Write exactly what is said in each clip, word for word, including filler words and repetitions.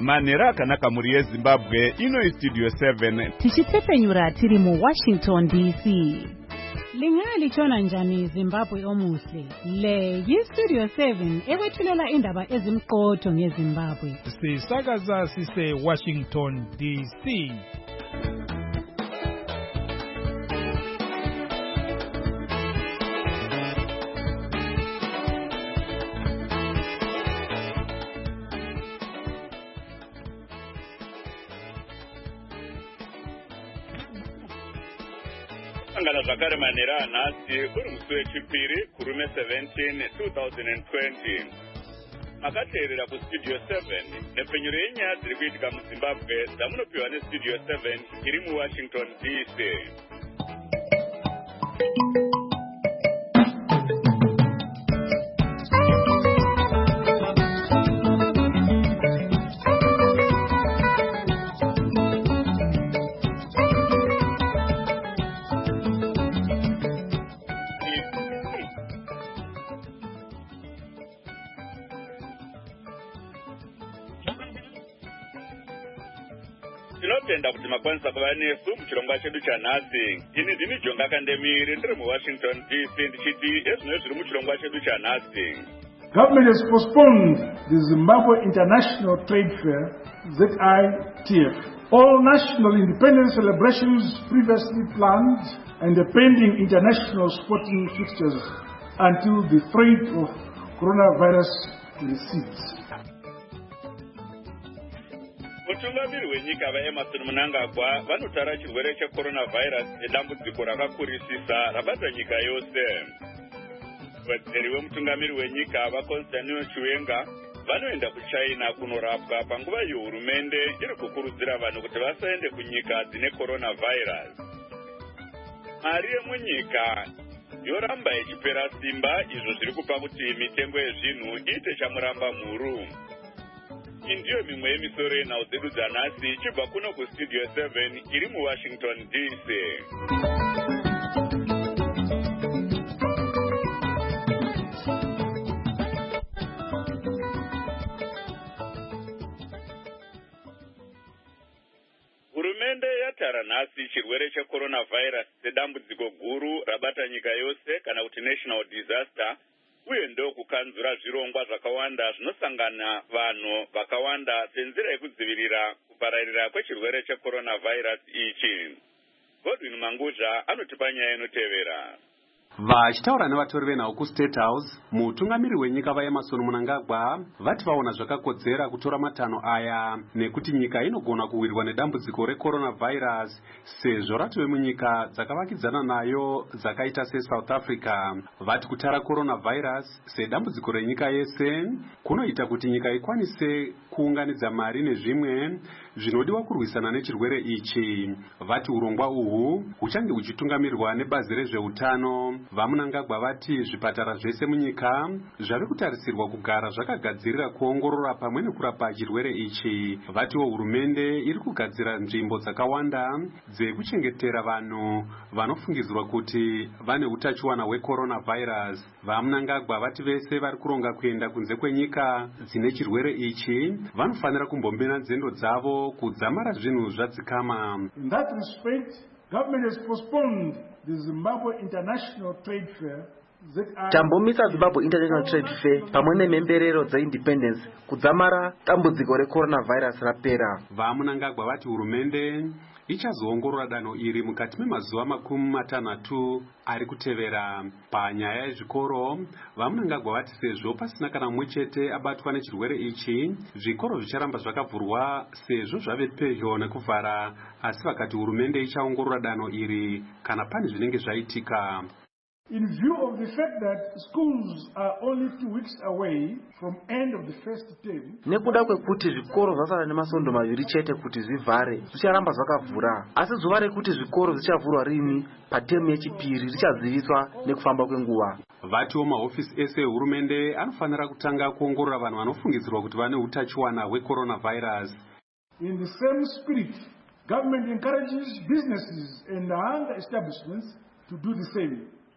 Manera akanaka muri yeZimbabwe ino iStudio seven. Tichitepfenyura tiri mu Washington D C. Lingali chona njani Zimbabwe omuhle. Le yiStudio seven ekwethulela indaba ezimqotho ngeZimbabwe. Sisakaza sise Washington D C. Angala Zakare Manera nasi urumswe chipiri kurume seventeen twenty twenty. Makaterera ku Studio seven nepenyure yenya ziri kuitika mu Zimbabwe zamunopiwa ne Studio seven iri mu Washington D C. Tinotenda kuti makwanisa kuva nesu muchirongwa chedu chanhasi. Ini ndini Jonga Kandemiri ndiri mu Washington D C ndichiti ezvino zviri muchirongwa chedu chanhasi. Government has postponed the Zimbabwe International Trade Fair, Z I T F. All national independence celebrations previously planned and the pending international sporting fixtures until the threat of coronavirus recedes. Mutungamiri wenyika vaEmmerson Mnangagwa vanotara chirwere checoronavirus nedambudziko rakakurisisa rabata nyika yose. Mudziri wemutungamiri wenyika vaConstantino Chiwenga vanoenda kuChina kunorapwa panguva yehurumende iri kukurudzira vanhu kuti vasaende kunyika dzine coronavirus. Mari yemunyika yoramba ichipera simba, izvo zviri kupa kuti mitengo yezvinhu iite chamuramba mhuru. Indiyo mimwe yemisoro yenhau dzedu dzanhasi ichibva kuno kuStudio seven iri mu Washington D C. Hurumende yatara nhasi chirwere checoronavirus sedambudziko guru rabata nyika yose kana kuti national disaster. Uye ndo kukanzura zvirongwa zvakawanda zvinosangana vanhu vakawanda senzira yekudzivirira kupararira kwechirwere checoronavirus ichi. Godwin Manguzha anotipa nyaya inotevera. Vachitaura nevatori venhau kuState House, mutungamiri wenyika vaEmmerson Mnangagwa vati vaona zvakakodzera kutora matanho aya nekuti nyika inogona kuwirwa nedambudziko recoronavirus sezvo rati vemunyika dzakavakidzana nayo dzakaita seSouth Africa. Vati kutara coronavirus sedambudziko renyika yese kunoita kuti nyika ikwanise kuunganidza mari nezvimwe zvinodiwa kurwisana nechirwere ichi. Vati urongwa uhu huchange huchitungamirirwa nebazi rezveutano. VaMnangagwa vati zvipatara zvese munyika zvave kutarisirwa kugara zvakagadzirira kuongorora pamwe nekurapa chirwere ichi. Vatiwo hurumende iri kugadzira nzvimbo dzakawanda dzekuchengetera vanhu vanofungidzirwa kuti vane utachiwana hwecoronavirus. VaMnangagwa vati vese vari kuronga kuenda kunze kwenyika dzine chirwere ichi vanofanira kumbombena nzendo dzavo kudzamara zvinhu zvadzikama. In that respect, government has postponed the Zimbabwe International Trade Fair. Tambomisa Zimbabwe International Trade Fair pamwe nemhemberero dzeindependence kudzamara dambudziko recoronavirus rapera. VaMnangagwa vati hurumende ichazoongorora danho iri mukati memazuva makumi matanhatu ari kutevera. Panyaya yezvikoro, VaMnangagwa vati sezvo pasina kana mumwe chete abatwa nechirwere ichi, zvikoro zvicharamba zvakavhurwa sezvo zvave pedyo nekuvhara, asi vakati hurumende ichaongorora danho iri kana pane zvinenge zvaitika. In view of the fact that schools are only two weeks away from end of the first term, nekuda kwekuti zvikoro zvasara nemasondo maviri chete kuti zvivhare, zvicharamba zvakavhura. Asi zuva rekuti zvikoro zvichavhurwa rini patemu yechipiri richaziviswa nekufamba kwenguva. Vatiwo mahofisi ese ehurumende anofanira kutanga kuongorora vanhu vanofungidzirwa kuti vane utachiwana hwecoronavirus. In the same spirit, government encourages businesses and other establishments to do the same.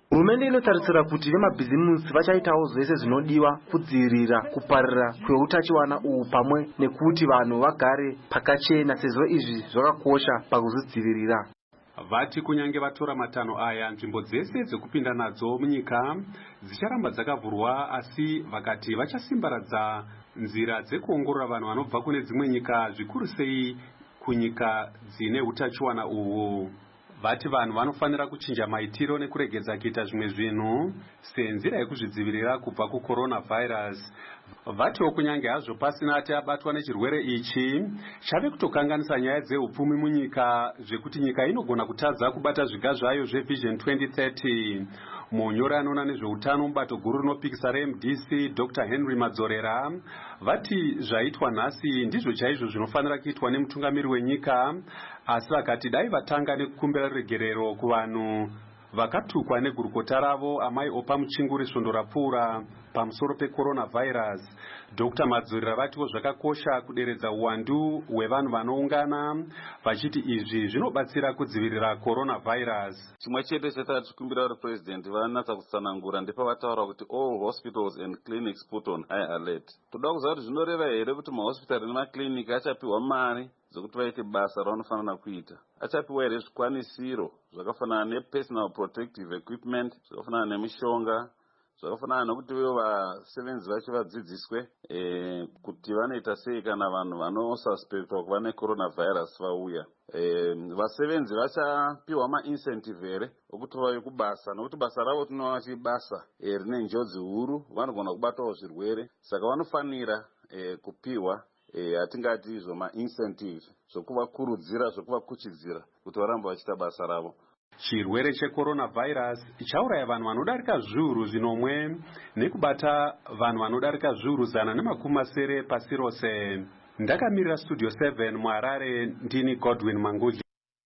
Hurumende inotarisira kuti vemabhizimusi vachaitawo zvese zvinodiwa kudzivirira kuparira kweutachiwana uhu pamwe nekuti vanhu vagare pakachena sezvo izvi zvakakosha pakuzvidzivirira. Vati kunyange vatora matanho aya nzvimbo dzese dzekupinda nadzo munyika dzicharamba dzakavhurwa, asi vakati vachasimbaradza nzira dzekuongorora vanhu vanobva kune dzimwe nyika, zvikuru sei kunyika dzine utachiwana uhu. Vati vanhu vanofanira kuchinja maitiro nekuregedza kuita zvimwe zvinhu senzira yekuzvidzivirira kubva kucoronavirus. Vatiwo kunyange hazvo pasina ati abatwa nechirwere ichi, chave kutokanganisa nyaya dzeupfumi munyika, zvekuti nyika inogona kutadza kubata zviga zvayo zvevision twenty thirty. Munyori anoona nezveutano mubato guru rinopikisa reM D C Doctor Henry Madzorera vati zvaitwa nhasi ndizvo chaizvo zvinofanira kuitwa nemutungamiri wenyika, asi vakati dai vatanga nekukumbira regerero kuvanhu vakatukwa negurukota ravo amai Opa Muchinguri svondo rapfuura pamusoro pecoronavirus. Doctor Madzorera vatiwo zvakakosha kuderedza uwandu hwevanhu vanoungana, vachiti izvi zvinobatsira kudzivirira coronavirus. Chimwe chete chetati tikumbira kuti president vanatsa kutsanangura ndepavataura kuti all hospitals and clinics put on high alert. Toda kuziva kuti zvinoreva here kuti mahospitari nemakliniki achapiwa mari dzekuti vaite basa ravanofanira kuita. Achapiwa here zvikwanisiro zvakafanana nepersonal protective equipment, zvakafanana nemishonga, zvakafanana nekuti vewo vasevenzi vacho vadzidziswe e, kuti vanoita sei kana vanhu vanosuspectwa kuva necoronavirus vauya. E, vasevenzi vachapiwa maincentive here okuti vauye kubasa, nokuti basa ravo tinoona kuti basa e, rine njodzi huru, vanogona kubatawo zvirwere, saka vanofanira e, kupiwa e, hatingati izvo maincentive zvokuvakurudzira, zvokuvakuchidzira kuti varambe vachiita basa ravo. Chirwere checoronavirus chauraya vanhu vanodarika zviuru zvinomwe nekubata vanhu vanodarika zviuru zana nemakumi masere pasi rose. Ndakamirira Studio seven muHarare, ndini Godwin Mangudli.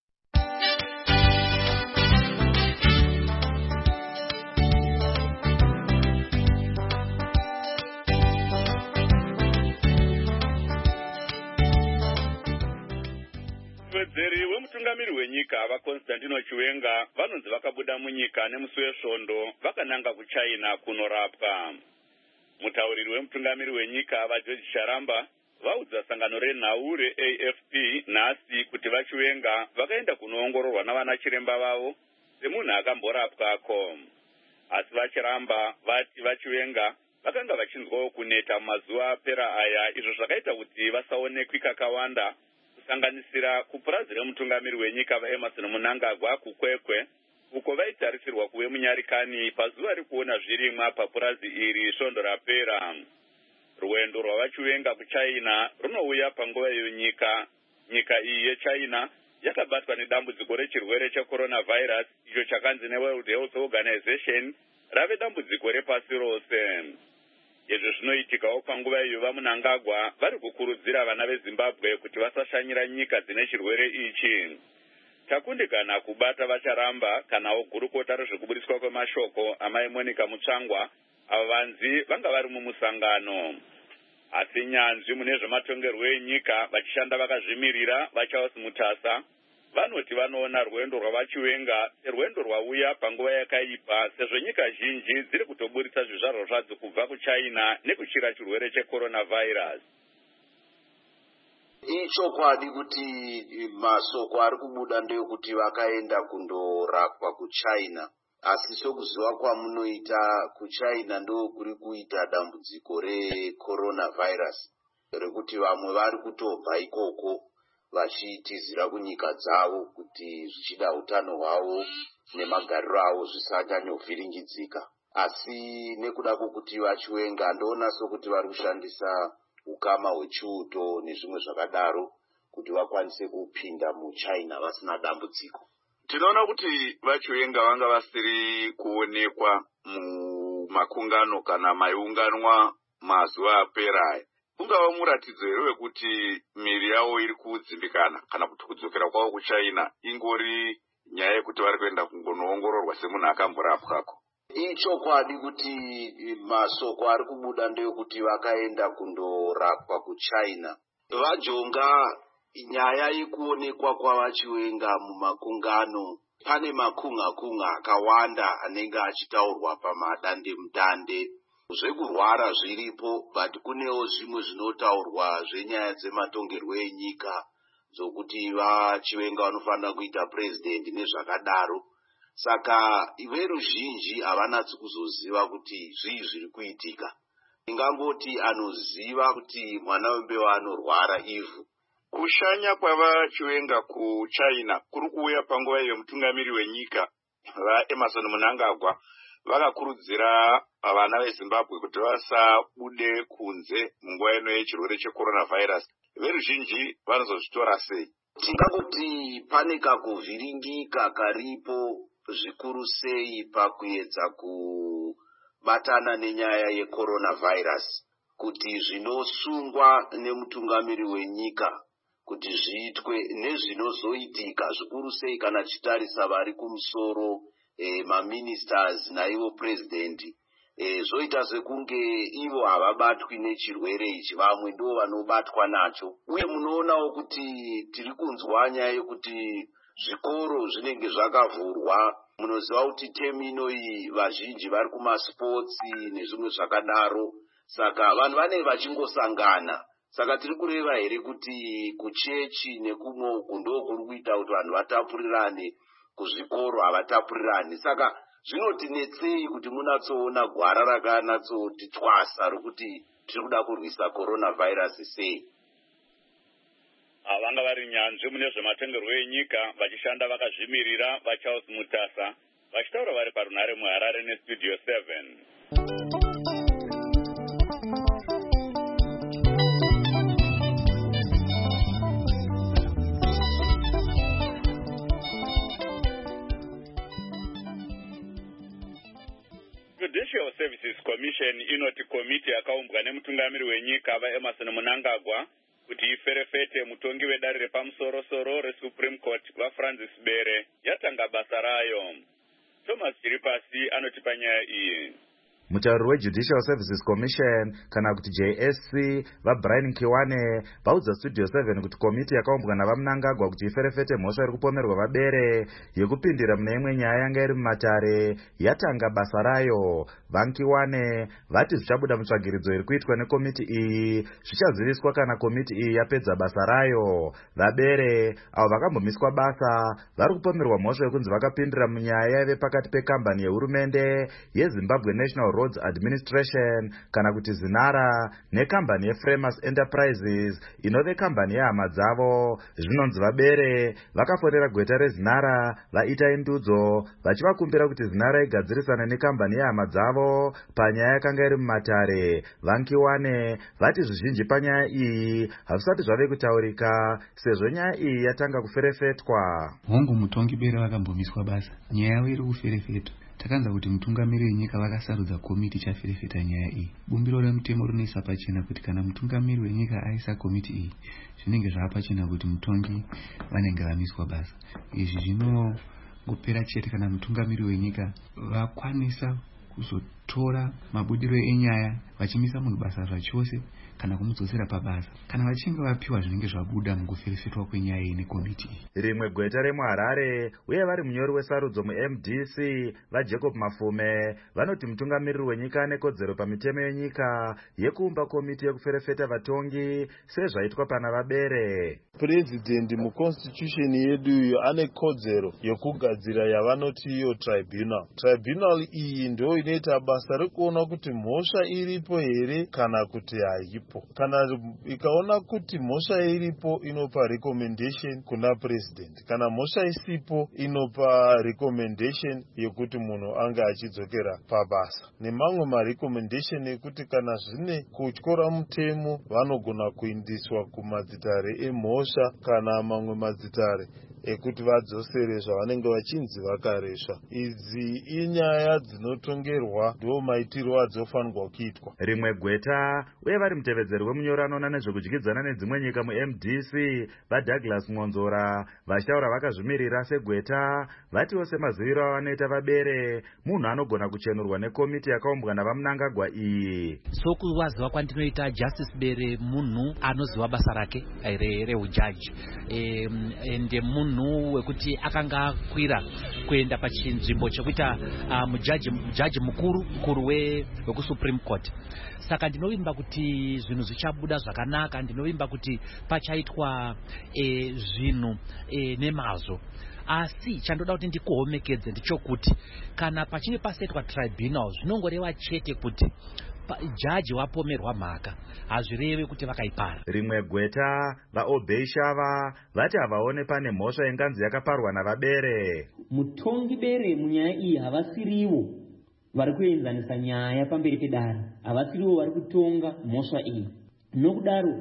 Muwedzeri wemutungamiri wenyika vaConstantino Chiwenga vanonzi vakabuda munyika nemusi wesvondo vakananga kuChina kunorapwa. Mutauriri wemutungamiri wenyika vaGeorge Charamba vaudza sangano renhau reA F P nhasi kuti vaChiwenga vakaenda kunoongororwa navana chiremba vavo semunhu akamborapwako. Asi vaCharamba vati vaChiwenga vakanga vachinzwawo kuneta mumazuva apera aya, izvo zvakaita kuti vasaonekwi kakawanda, kusanganisira kupurazi remutungamiri wenyika vaEmmerson Mnangagwa kuKwekwe, uko vaitarisirwa kuve munyarikani pazuva rekuona zvirimwa papurazi iri svondo rapera. Rwendo rwavaChiwenga kuChina runouya panguva iyo nyika nyika iyi yeChina yakabatwa nedambudziko rechirwere checoronavirus, icho chakanzi neWorld Health Organization rave dambudziko repasi rose. Izvi zvinoitikawo panguva iyo vaMnangagwa vari kukurudzira vana veZimbabwe kuti vasashanyira nyika dzine chirwere ichi. Takundikana kubata vaCharamba kanawo gurukota rezvekubudiswa kwemashoko amai Monica Mutsvangwa, ava vanzi vanga vari mumusangano. Asi nyanzvi mune zvematongerwo enyika vachishanda vakazvimirira vaCharles Mutasa vanoti vanoona rwendo rwavaChiwenga serwendo rwauya panguva yakaipa, sezvo nyika zhinji dziri kutoburitsa zvizvarwa zvadzo kubva kuChina nekuchira chirwere checoronavirus. Ichokwadi kuti masoko ari kubuda ndeyekuti vakaenda kundorapwa kuChina, asi sokuziva kwamunoita kuChina ndo kuri kuita dambudziko recoronavirus, rekuti vamwe vari kutobva ikoko vachitizira kunyika dzavo kuti zvichida utano hwavo nemagariro avo zvisanyanyovhiringidzika. Asi nekuda kwokuti vaChiwenga ndoona sokuti vari kushandisa ukama hwechiuto nezvimwe zvakadaro kuti vakwanise kupinda muChina vasina dambudziko. Tinoona kuti vaChiwenga vanga vasiri kuonekwa mumakungano kana maiunganwa mazuva apera aya. Ungava muratidzo here wekuti miri yavo iri kudzimbikana kana kuti kudzokera kwavo kuChina ingori nyaya yekuti vari kuenda kungonoongororwa semunhu akamborapwako? Ichokwadi kuti masoko ari kubuda ndeyekuti vakaenda kundorapwa kuChina. Vajonga nyaya yekuonekwa kwavaChiwenga mumakungano pane makunga kunga akawanda anenge achitaurwa pamadande mutande. Zvekurwara zviripo, but kunewo zvimwe zvinotaurwa zvenyaya dzematongerwo enyika dzokuti vachiwenga vanofanira kuita president nezvakadaro. Saka veruzhinji havanatsi kuzoziva kuti zvii zviri kuitika. Ingangoti anoziva kuti mwana wembewa anorwara ivhu. Kushanya kwavachiwenga kuChina kuri kuuya panguva iyo mutungamiri wenyika vaEmerson Mnangagwa vakakurudzira vana veZimbabwe kuti vasabude kunze munguva ino yechirwere checoronavirus. Veruzhinji vanozozvitora sei? Tingangoti pane kakuvhiringika karipo zvikuru sei pakuedza kubatana nenyaya yecoronavirus, kuti zvinosungwa nemutungamiri wenyika kuti zviitwe nezvinozoitika zvikuru sei kana chitarisa vari kumusoro e, maministers naivo president e, zvoita sekunge ivo havabatwi nechirwere ichi, vamwe ndo vanobatwa nacho. Uye munoonawo kuti tiri kunzwa nyaya yekuti zvikoro zvinenge zvakavhurwa. Munoziva kuti temi inoyi vazhinji vari kumaspotsi nezvimwe zvakadaro, saka vanhu vanenge vachingosangana. Saka tiri kureva here kuti kuchechi nekumwe uku ndo kuri kuita kuti vanhu vatapurirane, kuzvikoro havatapurirane. Saka zvinotinetsei kuti munatsoona gwara rakanatsoti twasa rokuti tiri kuda kurwisa coronavirus sei. Vanga vari nyanzvi mune zvematongerwo enyika vachishanda vakazvimirira vaCharles Mutasa vachitaura vari parunhare muHarare neStudio seven. Judicial Services Commission inoti komiti yakaumbwa nemutungamiri wenyika vaEmerson Mnangagwa kuti iferefete mutongi wedare repamusoro-soro reSupreme Court vaFrancis Bere yatanga basa rayo. Thomas Chiripasi anotipa nyaya iyi. Mutauri weJudicial Services Commission kana kuti J S C vaBrian Kiwane vaudza Studio seven kuti komiti yakaumbwa navaMnangagwa kuti iferefete mhosva iri kupomerwa vabere yekupindira mune imwe nyaya yanga iri mumatare yatanga basa rayo. VaKiwane vati zvichabuda mutsvagiridzo iri kuitwa nekomiti iyi zvichaziviswa kana komiti iyi yapedza basa rayo. Vabere avo vakambomiswa basa vari kupomerwa mhosva yekunzi vakapindira munyaya yaive pakati pekambani yehurumende yeZimbabwe National Roads Administration kana kuti Zinara nekambani yeFramers Enterprises inove kambani yehama dzavo. Zvinonzi vabere vakafonera gweta reZinara vaita indudzo vachivakumbira kuti Zinara igadzirisane nekambani yehama dzavo panyaya yakanga iri mumatare. VaKiwane vati zvizhinji panyaya iyi hazvisati zvave kutaurika sezvo nyaya iyi yatanga kuferefetwa. Hongu mutongi Bere vakambomiswa basa, nyaya yavo iri kuferefetwa. Takanza kuti mutungamiri wenyika vakasarudza komiti chaferefeta nyaya iyi. Bumbiro remutemo rinoisa pachena kuti kana mutungamiri wenyika aisa komiti iyi zvinenge zvapachena kuti mutongi vanenge vamiswa basa. Izvi zvinongopera chete kana mutungamiri wenyika vakwanisa kuzotora mabudiro enyaya vachimisa munhu basa zvachose kana kumudzosera pabasa kana vachinge vapiwa zvinenge zvabuda mukuferefetwa kwenyaya iyi nekomiti iyi. Rimwe gweta remuHarare uye vari munyori wesarudzo muM D C vaJacob Mafume vanoti mutungamiriri wenyika ane kodzero pamitemo yenyika yekuumba komiti yekuferefeta vatongi sezvaitwa pana vabere. President muconstitution yedu iyo ane kodzero yokugadzira yavanoti iyo tribunal. Tribunal iyi ndo inoita basa rekuona kuti mhosva iripo here kana kuti haipo. Kana ikaona kuti mhosva iripo inopa recommendation kuna president, kana mhosva isipo inopa recommendation yekuti munhu anga achidzokera pabasa. Nemamwe ma recommendation ekuti kana zvine kutyora mutemo vanogona kuindiswa kumadzitare emhosva kana mamwe madzitare ekuti vadzosere zvavanenge vachinzi vakaresva. Idzi inyaya dzinotongerwa ndo maitiro adzofanirwa kuitwa. Rimwe gweta uye vari mutevedzeri wemunyori anoona nezvekudyidzana nedzimwe nyika muM D C vaDouglas Ngonzora vachitaura vakazvimirira segweta vatiwo semaziviro avanoita vabere munhu anogona kuchenurwa nekomiti yakaumbwa navaMnangagwa iyi. Sokuwaziva kwandinoita Justice Bere munhu anoziva basa rake rehujaji ende munhu munhu wekuti akanga akwira kuenda pachinzvimbo chekuita uh, mujaji, mujaji mukuru mukuru wekusupreme court. Saka ndinovimba kuti zvinhu zvichabuda zvakanaka, ndinovimba kuti pachaitwa e, zvinhu e, nemazvo. Asi chandoda kuti ndikuhomekedze ndichokuti kana pachinge pasetwa tribunal zvinongoreva chete kuti jaji wapomerwa mhaka, hazvireve kuti vakaipara. Rimwe gweta vaObey Shava vati havaone pane mhosva inganzi yakaparwa navabere. Mutongi bere munyaya iyi havasiriwo vari kuenzanisa nyaya pamberi pedare, havasiriwo vari kutonga mhosva iyi. Nokudaro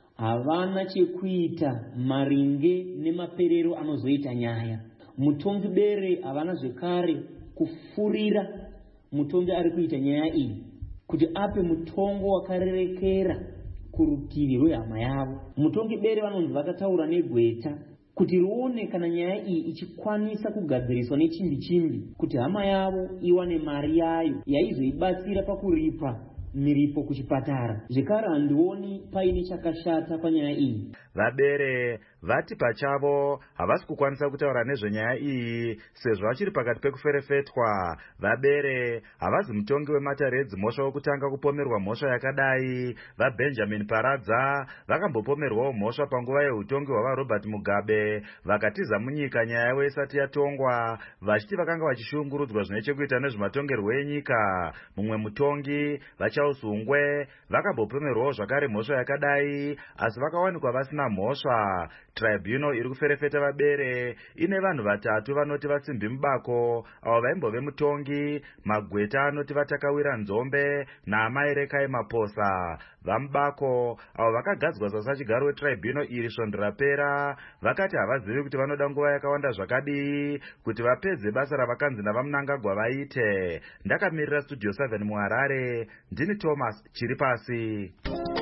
havana chekuita maringe nemaperero anozoita nyaya. Mutongi bere havana zvekare kufurira mutongi ari kuita nyaya iyi kuti ape mutongo wakarerekera kurutivi rwehama yavo. Mutongi bere vanonzi vakataura negweta kuti rione kana nyaya iyi ichikwanisa kugadziriswa nechimbi chimbi kuti hama yavo iwane mari yayo yaizoibatsira pakuripa miripo kuchipatara. Zvekare handioni paine chakashata panyaya iyi. Vabere vati pachavo havasi kukwanisa kutaura nezvenyaya iyi sezvo vachiri pakati pekuferefetwa. Vabere havazi mutongi wemataredzi mhosva wokutanga kupomerwa mhosva yakadai. VaBenjamin Paradza vakambopomerwawo mhosva panguva yeutongi hwavaRobert Mugabe vakatiza munyika nyaya yavo isati yatongwa, vachiti vakanga vachishungurudzwa zvine chekuita nezvematongerwo enyika. Mumwe mutongi vachausungwe vakambopomerwawo zvakare mhosva yakadai, asi vakawanikwa vasina mhosva. Tribunal iri kuferefeta vabere ine vanhu vatatu vanoti vatsimbi mubako avo vaimbove mutongi, magweta anoti vatakawira nzombe naamai Rekai Maposa. Vamubako avo vakagadzwa sasachigaro wetribunal iri svondo rapera vakati havazivi kuti vanoda nguva yakawanda zvakadii kuti vapedze basa ravakanzi navaMnangagwa vaite. Ndakamirira Studio seven muHarare, ndini Thomas Chiripasi.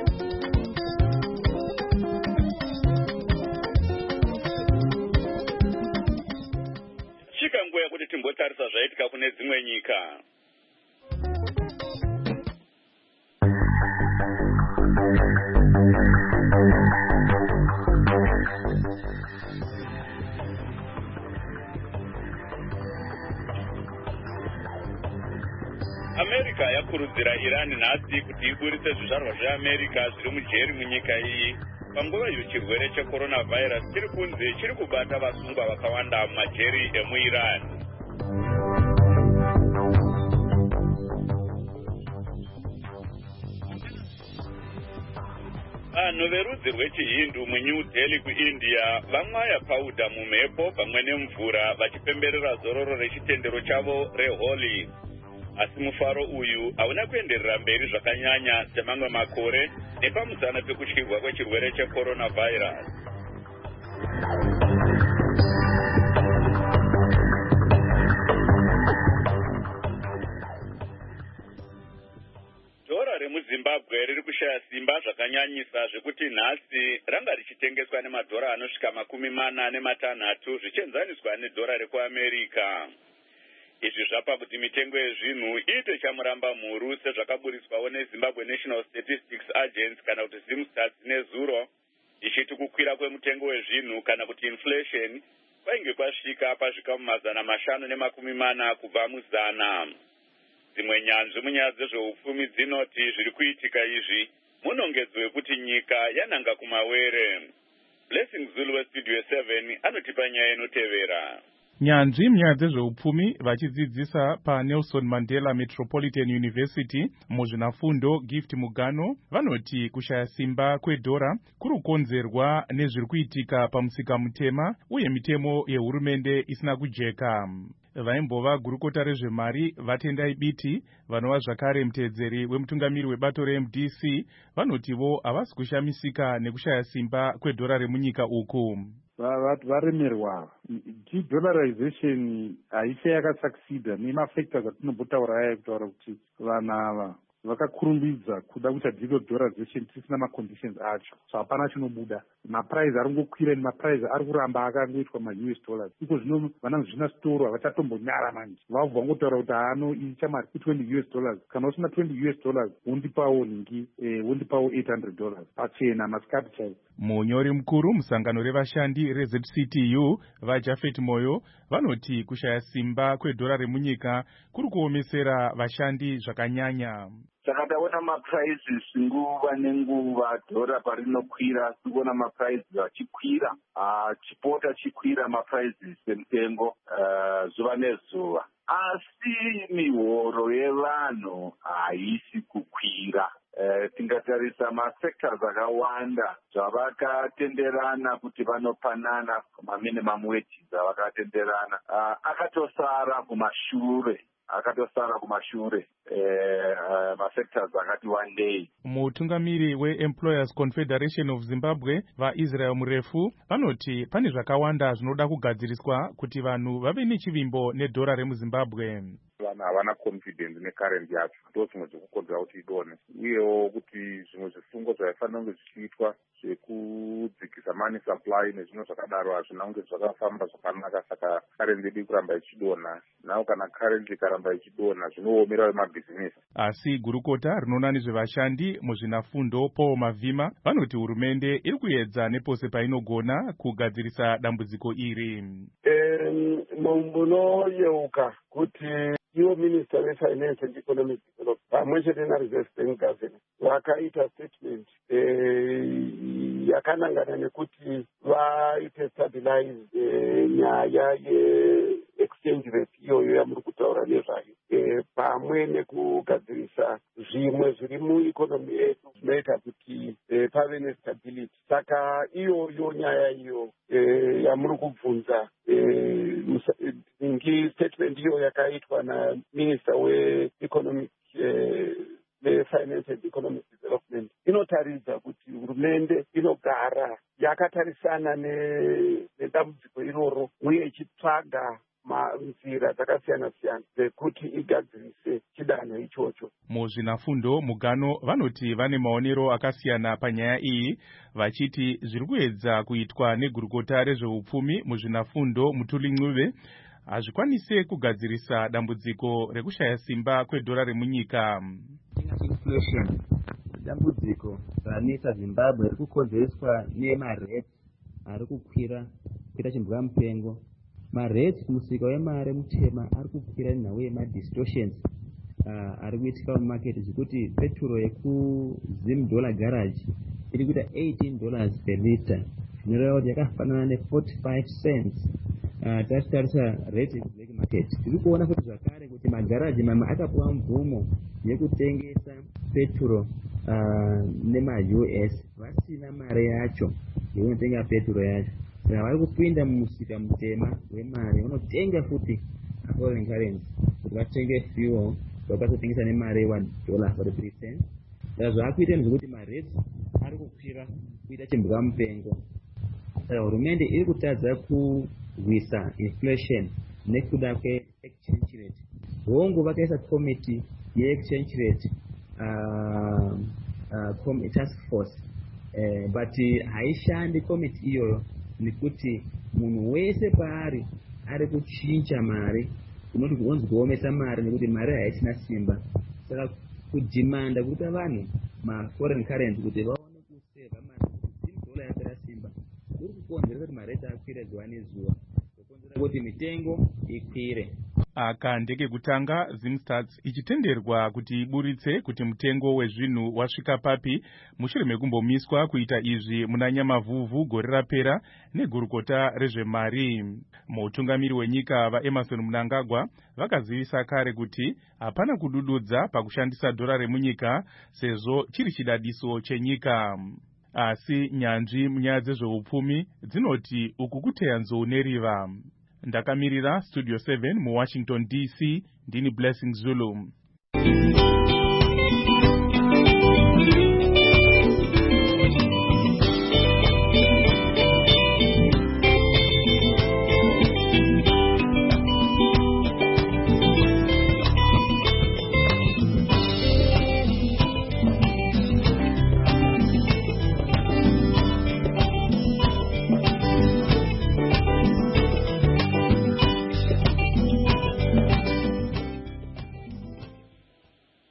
Chikanguya kuti timbotarisa zvaitika kune dzimwe nyika. America yakurudzira Iran nhasi kuti iburitse zvizvarwa zveAmerica zviri mujeri munyika iyi panguva iyo chirwere cheCoronavirus chiri kunzi chiri kubata vasungwa vakawanda mumajeri emuIran. Vanhu verudzi rwechihindu muNew Delhi kuIndia vamwaya pauda mumhepo pamwe nemvura vachipemberera zororo rechitendero chavo reHoli. Asi mufaro uyu hauna kuenderera mberi zvakanyanya semamwe makore nepamusana pekutyirwa kwechirwere cheCoronavirus. Dhora remuZimbabwe riri kushaya simba zvakanyanyisa zvekuti nhasi ranga richitengeswa nemadhora anosvika makumi mana nematanhatu zvichienzaniswa nedhora rekuAmerica. Izvi zvapa kuti mitengo yezvinhu iite chamuramba mhuru sezvakaburiswawo neZimbabwe National Statistics Agency kana kuti Zimstats nezuro, ichiti kukwira kwemutengo wezvinhu kana kuti inflation kwainge kwasvika pasvika mumazana mashanu nemakumi mana kubva muzana. Dzimwe nyanzvi munyaya dzezveupfumi dzinoti zviri kuitika izvi munongedzo wekuti nyika yananga kumawere. Blessing Zulu weStudio seven anotipa nyaya inotevera. Nyanzvi munyaya dzezveupfumi vachidzidzisa paNelson Mandela Metropolitan University muzvinafundo Gift Mugano vanoti kushaya simba kwedhora kuri kukonzerwa nezviri kuitika pamusika mutema uye mitemo yehurumende isina kujeka. Vaimbova gurukota rezvemari Vatendai Biti vanova zvakare muteedzeri wemutungamiri webato reM D C vanotivo havasi kushamisika nekushaya simba kwedhora remunyika uku. Varemerwa de-dollarization haisha yakasucceeda nemafactors atinombotaura aya kutaura kuti vana ava vakakurumbidza kuda kuita dedollarization tisina maconditions acho, so hapana chinobuda. Mapuraizi ari kungokwira nemapuraizi ari kuramba akangoitwa ma-U S dollars. Iko zvino vana zvina storo havachatombonyara manje, vabva vangotaura kuti hano iyi chamari twenty U S dollars, kana usina twenty U S dollars wondipawo nhingi eh, wondipawo eight hundred dollars pachena masikati chaivo. Munyori mukuru musangano revashandi reZ C T U vaJafet Moyo vanoti kushaya simba kwedhora remunyika kuri kuomesera vashandi zvakanyanya. Saka taona maprizes nguva nenguva, dhora parinokwira tikuona maprizes achikwira, chipota chikwira maprizes emutengo uh, zuva nezuva, asi mihoro yevanhu haisi kukwira. Uh, tingatarisa masectors akawanda zvavakatenderana kuti vanopanana maminimum wages avakatenderana uh, akatosara kumashure akatosara kumashure eh, masectors akati one day. Mutungamiri weEmployers Confederation of Zimbabwe vaIsrael Murefu vanoti pane zvakawanda zvinoda kugadziriswa kuti vanhu vave nechivimbo nedhora remuZimbabwe. Vanhu havana confidence necurrency yacho, ndo zvimwe zvekukonzera kuti idone, uyewo kuti zvimwe zvifungo zvaifanira kunge zvichiitwa zvekudzikisa money supply nezvimwe zvakadaro hazvina kunge zvakafamba zvakanaka, saka currency yedu kuramba ichidonha. Nawo kana currency ikaramba ichidonha zvinoomera vemabhizinesi. Asi gurukota rinoona nezvevashandi muzvinafundo Paul Mavhima vanoti hurumende iri kuedza nepose painogona kugadzirisa dambudziko iri. Munoyeuka kuti iwo Minister weFinance and Economic Development pamwe chete naReserve Bank Governor vakaita statement yakanangana nekuti vaite stabilize nyaya ye-exchange rate iyoyo yamuri kutaura nezvayo, pamwe nekugadzirisa zvimwe zviri muikonomi yedu zvinoita kuti pave nestability. Saka iyoyo nyaya iyo yamuri kubvunza ngi statement iyo yakaitwa naMinister weEconomic neFinance and Economic Development inotaridza kuti hurumende inogara yakatarisana nedambudziko iroro uye ichitsvaga nzira dzakasiyana siyana dzekuti igadzirise chidanho ichocho. Muzvinafundo Mugano vanoti vane maonero akasiyana panyaya iyi, vachiti zviri kuedza kuitwa negurukota rezveupfumi muzvinafundo Mutuli Ncube hazvikwanise kugadzirisa dambudziko rekushaya simba kwedhora remunyika. Inflation, dambudziko ranetsa Zimbabwe riri kukonzereswa nemarate ari kukwira kuita chimbwa mupengo. Marate kumusika wemari mutema ari kukwira nenhau yemadistortions uh, ari kuitika mumarket zvekuti petrol yekuzim dollar garage iri kuita eighteen dollars per liter, zvinoreva kuti yakafanana ne-forty-five cents. Uh, tachitarisa rate yekublack market tiri kuona kuti zvakare kuti magaraji mamwe akapuwa mvumo yekutengesa petrol uh, nema-U S vasina mari yacho yekunotenga petrol yacho, saka vari kupinda mumusika mutema wemari vanotenga futi foreign currency kuti vatenge fuel vakatotengesa nemari one dollar forty-three cents. Saka zvaakuita nezvekuti marate ari kukwira kuita chimbwa mupengo. Saka hurumende iri kutadza kurwisa inflation nekuda kwe-exchange rate. Hongu vakaisa committee ye-exchange rate uh, uh, task force uh, but haishandi committee iyoyo nekuti munhu wese paari ari kuchinja mari unoti kunzi kuomesa mari nekuti mari haisina simba. Saka kudhimanda kuita vanhu ma-foreign currency kuti vaone kuseva mari kuti dola yapera simba kuri kukonzera kuti marate akwire zuva nezuva, kukonzera kuti mitengo ikwire. Aka ndekekutanga Zimstats ichitenderwa kuti iburitse kuti mutengo wezvinhu wasvika papi mushure mekumbomiswa kuita izvi muna Nyamavhuvhu gore rapera negurukota rezvemari. Mutungamiri wenyika vaEmmerson Mnangagwa vakazivisa kare kuti hapana kudududza pakushandisa dhora remunyika sezvo chiri chidadiso chenyika. Asi nyanzvi munyaya dzezveupfumi dzinoti uku kuteya nzou neriva. Ndakamirira Studio seven mu Washington D C, ndini Blessing Zulu.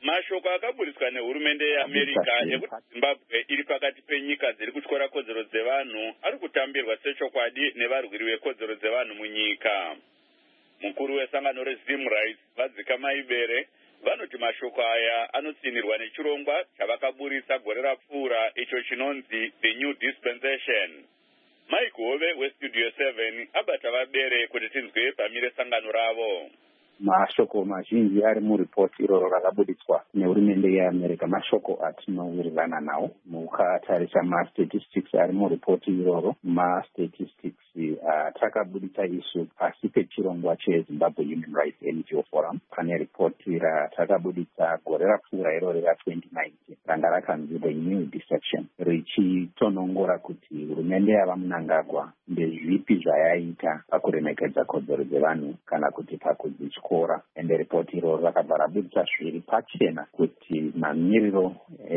mashoko akaburiswa nehurumende yeamerica ekuti zimbabwe iri pakati penyika dziri kutyora kodzero dzevanhu ari kutambirwa sechokwadi nevarwiri vekodzero dzevanhu munyika. Mukuru wesangano rezim rights vadzikamaibere vanoti mashoko aya anotsinirwa nechirongwa chavakaburisa gore rapfuura icho chinonzi the new dispensation. Mike Hove westudio seven abata vabere kuti tinzwe pamire sangano ravo. Mashoko mazhinji ari muripoti iroro rakabuditswa nehurumende yeamerica mashoko atinowirirana nawo. Mukatarisa mastatistics ari muripoti iroro, mastatistics atakabudisa uh, isu pasi pechirongwa chezimbabwe human rights N G O forum. Pane ripoti ratakabudisa gore rapfuura iroro ra twenty nineteen ranga rakanzi the new deception, richitonongora kuti hurumende yavamunangagwa ndezvipi zvayaita pakuremekedza kodzero dzevanhu kana kuti pakudzityora. Ende ripoti iroro rakabva rabudisa zviri pachena kuti mamiriro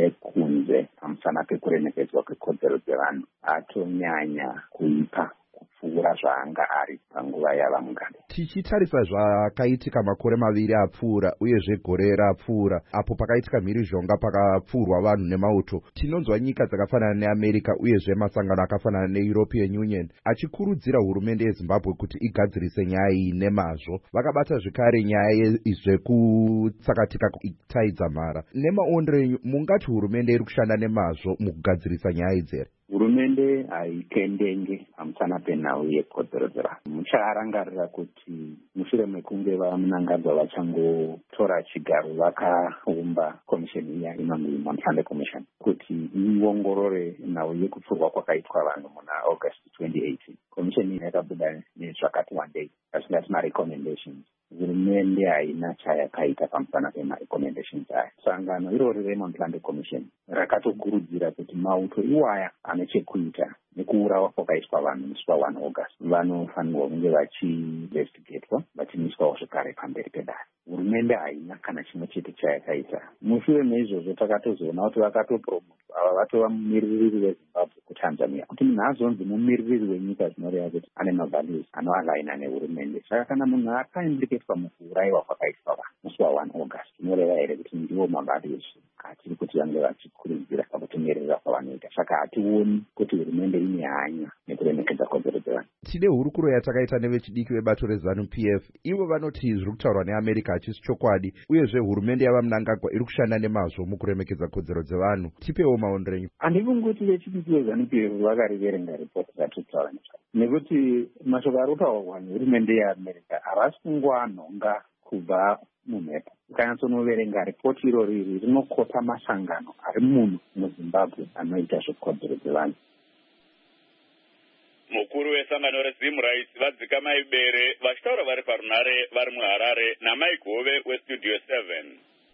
ekunze pamusana pekuremekedzwa kwekodzero dzevanhu atonyanya kuipa kupfuura zvaanga ari panguva yavamugana. Tichitarisa zvakaitika makore maviri apfuura uyezve gore rapfuura apo pakaitika mhirizhonga pakapfurwa vanhu nemauto, tinonzwa nyika dzakafanana neamerica uyezve masangano akafanana neeuropean union achikurudzira hurumende yezimbabwe kuti igadzirise nyaya iyi nemazvo. Vakabata zvekare nyaya zvekutsakatika itaidza mhara. Nemaondero enyu, mungati hurumende iri kushanda nemazvo mukugadzirisa nyaya idzere? Hurumende haitendenge pamusana penhau yekodzero dzevanhu. Mucharangarira kuti mushure mekunge vamunangagwa vachangotora chigaro vakaumba komisheni iya inonzi Mamsande Commission kuti iongorore nhau yekupfurwa kwakaitwa vanhu muna August twenty eighteen. Komisheni iyi yakabuda nezvakati wandei asingati marecommendations. Hurumende haina chayakaita pamusana pemarecommendations aya. Sangano irori reMamsande Commission rakatokurudzira kuti mauto iwaya ane chekuita nekuurawa kwakaitwa vanhu musi wa one August vanofanirwa kunge vachiinvestigatwa vachimiswawo zvekare pamberi pedare. Hurumende haina kana chimwe chete chayakaita. Mushure meizvozvo takatozoona kuti vakatopromotwa ava vatova mumiririri wezimbabwe kutanzania, kuti munhu azonzi mumiririri wenyika zvinoreva kuti ane mavalues anoalaina nehurumende. Saka kana munhu akaindiketwa mukuurayiwa kwakaitwa vanhu musi wa one August zvinoreva here kuti ndiwo mavalues atiri kuti vange vachikurudzira pakutomerera kwavanoita. Saka hationi kuti hurumende ine hanya nekuremekedza kodzero dzevanhu. Tine hurukuro yatakaita nevechidiki vebato reZANU P F. Ivo vanoti zviri kutaurwa neamerica hachisi chokwadi uyezve hurumende yavamunangagwa iri kushanda nemazvo mukuremekedza kodzero dzevanhu. Tipewo maondero enyu. Handifungi kuti vechidiki veZANU P F vakariverenga ripoti dzatitaura nezvayo, nekuti mashoko ari kutaurwa nehurumende yeamerica havasi kungoanhonga kubva mumhepo. Ukanyatsonoverenga ripoti irori iri rinokota masangano ari muno muzimbabwe anoita zvekodzero dzevanhu. Mukuru wesangano rezim rights vadzikamaibere vachitaura vari parunare vari muHarare naMike Hove westudio seven.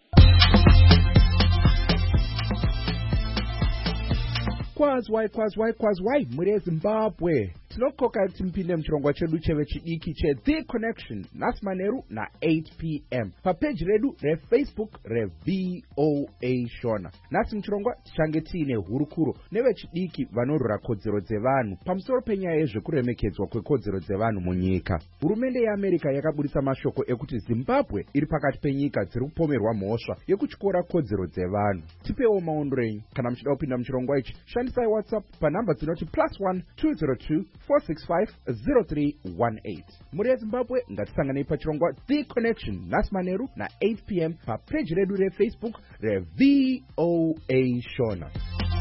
Kwazwai kwazwai kwazwai muri eZimbabwe. Tinokoka kuti mupinde muchirongwa chedu chevechidiki cheThe Connection nhasi manheru na-eight p m papeji redu reFacebook reV O A Shona. Nhasi muchirongwa tichange tiine hurukuro nevechidiki vanorwira kodzero dzevanhu pamusoro penyaya yezvekuremekedzwa kwekodzero dzevanhu munyika. Hurumende yeAmerica yakabudisa mashoko ekuti Zimbabwe iri pakati penyika dziri kupomerwa mhosva yekutyora kodzero dzevanhu. Tipewo maondero enyu kana muchida kupinda muchirongwa ichi. Shandisai WhatsApp panhamba dzinoti plus one two zero two four six five zero three one eight. Muri eZimbabwe ngatisanganei pachirongwa The Connection nhasi manheru na-eight p m papeji redu reFacebook reV O A Shona.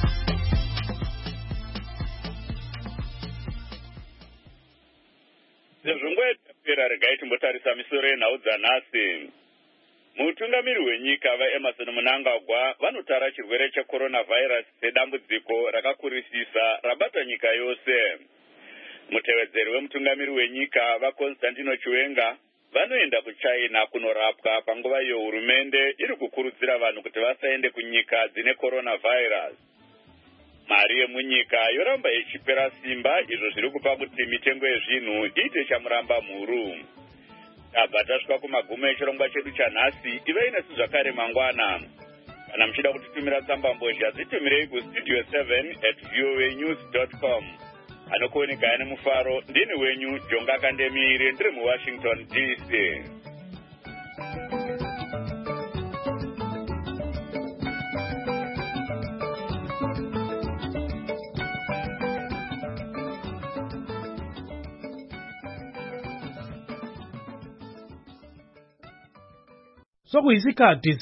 Sezvongwetapera regai timbotarisa misoro yenhau dzanhasi. Mutungamiri wenyika vaEmmerson Mnangagwa vanotara chirwere checoronavirus sedambudziko rakakurisisa rabata nyika yose. Mutevedzeri wemutungamiri wenyika vaConstantino Chiwenga vanoenda kuChina kunorapwa panguva iyo hurumende iri kukurudzira vanhu kuti vasaende kunyika dzine coronavirus. Mari yemunyika yoramba ichipera simba, izvo zviri kupa kuti mitengo yezvinhu iite chamuramba mhuru. Tabva tasvika kumagumo echirongwa chedu chanhasi. Ivei nesu zvakare mangwana. Kana muchida kutitumira tsamba mbozha dzitumirei kustudio seven at voanews dot com. Anokuoneka ane mufaro ndini wenyu Jonga Kandemire ndiri muWashington D C. sokuyisikhathi